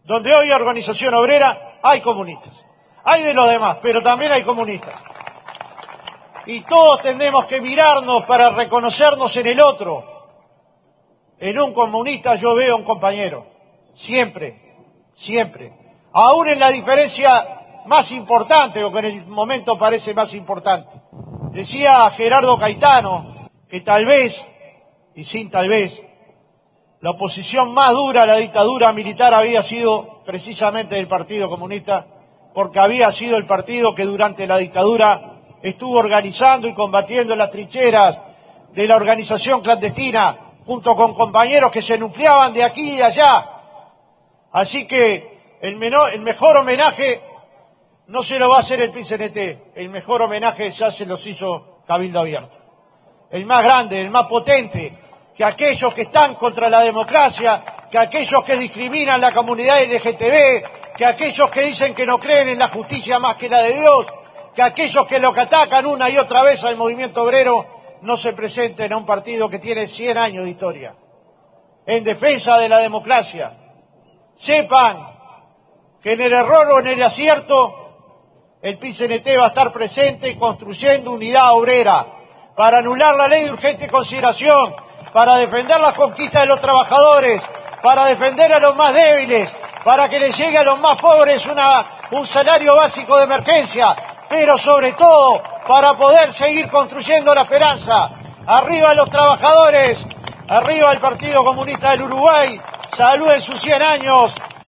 donde hoy hay organización obrera, hay comunistas. Hay de los demás, pero también hay comunistas. Y todos tenemos que mirarnos para reconocernos en el otro. En un comunista yo veo un compañero. Siempre, siempre. Aún en la diferencia más importante, o que en el momento parece más importante. Decía Gerardo Caetano que tal vez, y sin tal vez, la oposición más dura a la dictadura militar había sido precisamente del Partido Comunista, porque había sido el partido que durante la dictadura estuvo organizando y combatiendo en las trincheras de la organización clandestina, junto con compañeros que se nucleaban de aquí y de allá. Así que el mejor homenaje no se lo va a hacer el PIT-CNT, el mejor homenaje ya se los hizo Cabildo Abierto. El más grande, el más potente, que aquellos que están contra la democracia, que aquellos que discriminan la comunidad LGTB, que aquellos que dicen que no creen en la justicia más que la de Dios, que aquellos que lo que atacan una y otra vez al movimiento obrero, no se presenten a un partido que tiene 100 años de historia. En defensa de la democracia, sepan que en el error o en el acierto, el PIT-CNT va a estar presente construyendo unidad obrera para anular la ley de urgente consideración, para defender las conquistas de los trabajadores, para defender a los más débiles, para que les llegue a los más pobres un salario básico de emergencia, pero sobre todo para poder seguir construyendo la esperanza. Arriba los trabajadores, arriba el Partido Comunista del Uruguay, saluden sus 100 años.